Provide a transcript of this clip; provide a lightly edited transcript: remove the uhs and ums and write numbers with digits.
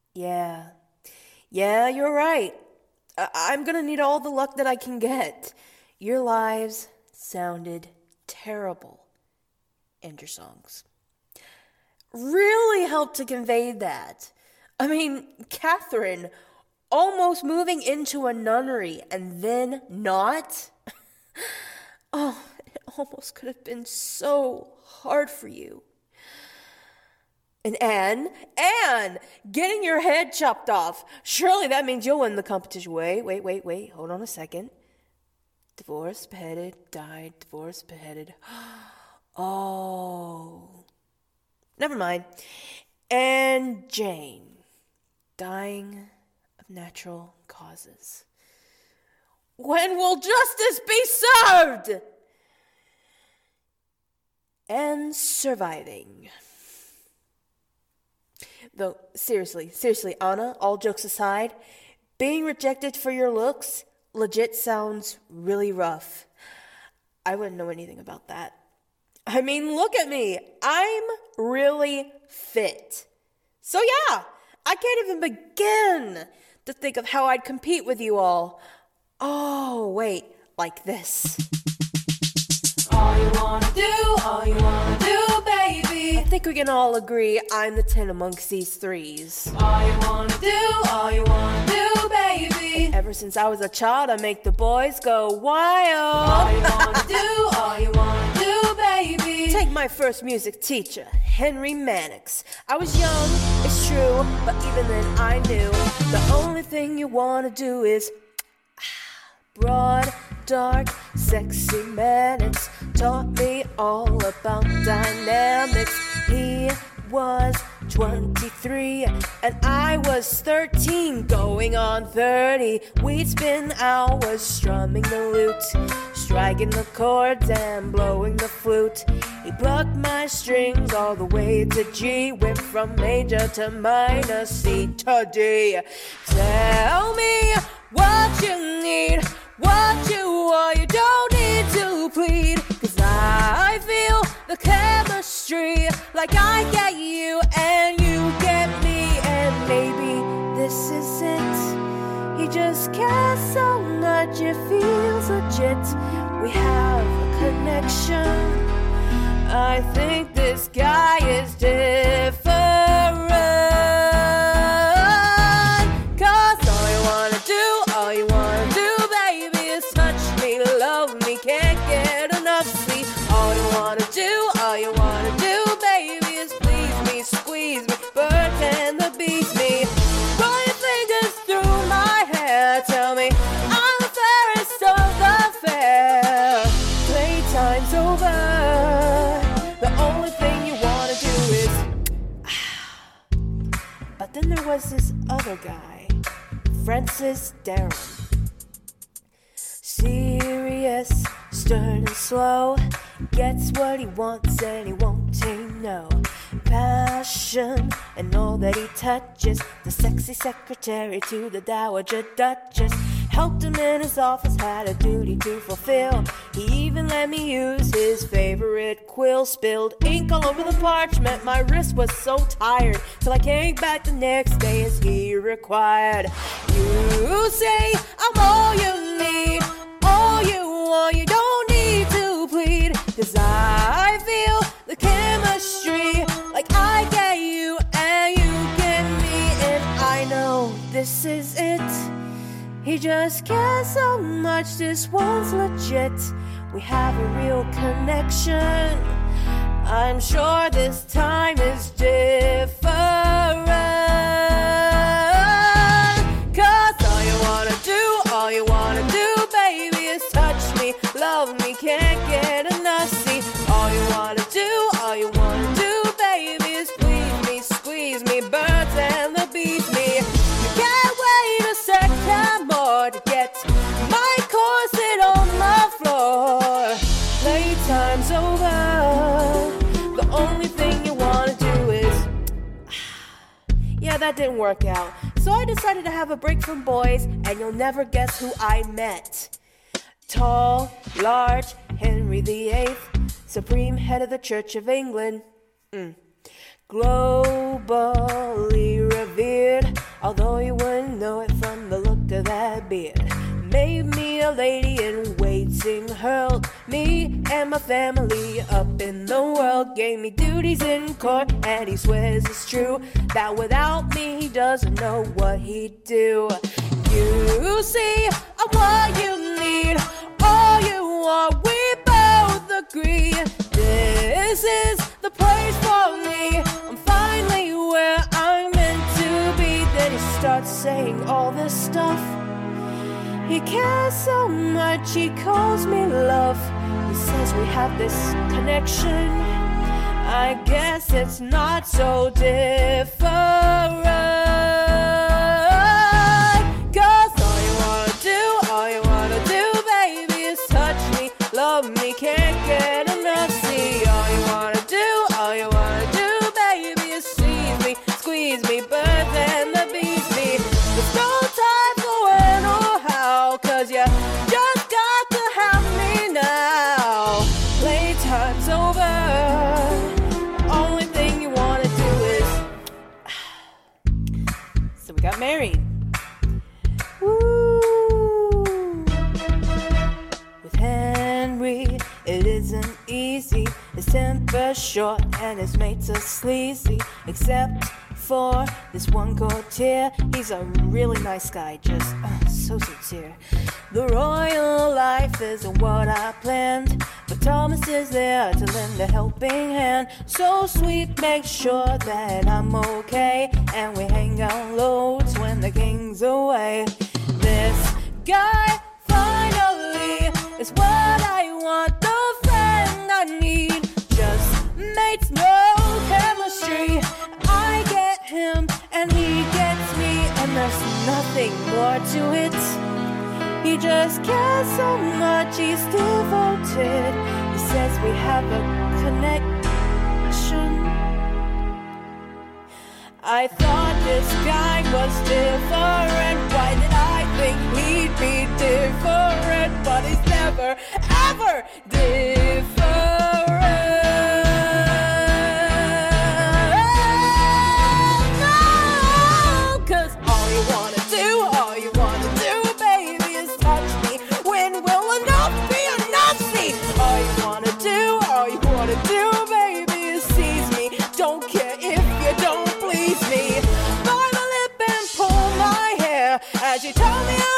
Yeah. Yeah, you're right. I'm gonna need all the luck that I can get. Your lives sounded terrible, and your songs really helped to convey that. I mean, Catherine almost moving into a nunnery and then not. Oh, it almost could have been so hard for you. And Anne, getting your head chopped off. Surely that means you'll win the competition. Wait. Hold on a second. Divorced, beheaded, died, divorced, beheaded. Oh. Never mind. And Jane, dying of natural causes. When will justice be served? And surviving. Though, seriously, Anna, all jokes aside, being rejected for your looks legit sounds really rough. I wouldn't know anything about that. I mean, look at me. I'm really fit. So yeah, I can't even begin to think of how I'd compete with you all. Oh, wait, like this. All you wanna do, baby. I think we can all agree I'm the 10 amongst these threes. All you wanna do, baby. Ever since I was a child, I make the boys go wild. All you wanna do, baby. Take my first music teacher, Henry Mannix. I was young, it's true, but even then I knew the only thing you wanna do is broad, dark, sexy Mannix taught me all about dynamics. He was 23 and I was 13, going on 30. We'd spend hours strumming the lute, striking the chords and blowing the flute. He plucked my strings all the way to G, went from major to minor, C to D. Tell me what you need, what you want, you don't need to plead. 'Cause I feel the chemistry, like I get you and you get me. And maybe this is it. He just cares so much, it feels legit. We have a connection. I think this guy is different. 'Cause all you wanna do, baby, is touch me, love me, can't get enough. See, all you wanna do, baby, is please me, squeeze me, birds and the bees me. Run your fingers through my hair, tell me I'm the fairest of the fair. Playtime's over, the only thing you wanna do is But then there was this other guy, Francis Darren. Serious, stern and slow, gets what he wants and he won't say no. Passion and all that he touches, the sexy secretary to the Dowager Duchess. Helped him in his office, had a duty to fulfill. He even let me use his favorite quill. Spilled ink all over the parchment, my wrist was so tired, till I came back the next day as he required. You say I'm all you need, all you want, you don't need to plead. 'Cause I feel the chemistry, like I get you and you get me. And I know this is it. He just cares so much, this one's legit. We have a real connection. I'm sure this time is different. 'Cause all you wanna do, baby, is touch me, love me, can't get enough. See, all you wanna do, baby, is please me, squeeze me, birds and the bees me. You can't wait a second more to get my corset on the floor. Playtime's over, the only thing you wanna do is Yeah, that didn't work out. So I decided to have a break from boys, and you'll never guess who I met. Tall, large, Henry VIII, supreme head of the Church of England. Globally revered, although you wouldn't know it from the look of that beard. Made me a lady in waiting, hurled me and my family up in the world, gave me duties in court, and he swears it's true that without me he doesn't know what he'd do. You see, I'm what you need, all you want, we both agree. This is the place for me, I'm finally where I'm meant to be. Then he starts saying all this stuff. He cares so much, he calls me love. He says we have this connection. I guess it's not so different. 'Cause all you wanna do, baby, is touch me, love me, can't get enough. See, all you wanna do, baby, is seize me, squeeze me, birth and the bees me. There's no time for when or how, 'cause you just got to have me now. Playtime's over, the only thing you wanna do is so we got married. Woo. With Henry, it isn't easy. His temper's short and his mates are sleazy, except for this one courtier. He's a really nice guy, just so sincere. The royal life isn't what I planned, but Thomas is there to lend a helping hand. So sweet, make sure that I'm okay, and we hang out loads when the king's away. This guy finally is what I want, the friend I need. Just mates, no chemistry. I get him and he gets me, and there's nothing more to it. He just cares so much, he's devoted. He says we have a connection. I thought this guy was different. Why did I think he'd be different? But he's never, ever different. No, 'cause all you wanna do, baby, is touch me. When will enough be enough? See, all you wanna do, baby, is seize me. Don't care if you don't please me. Bite my lip and pull my hair as you tell me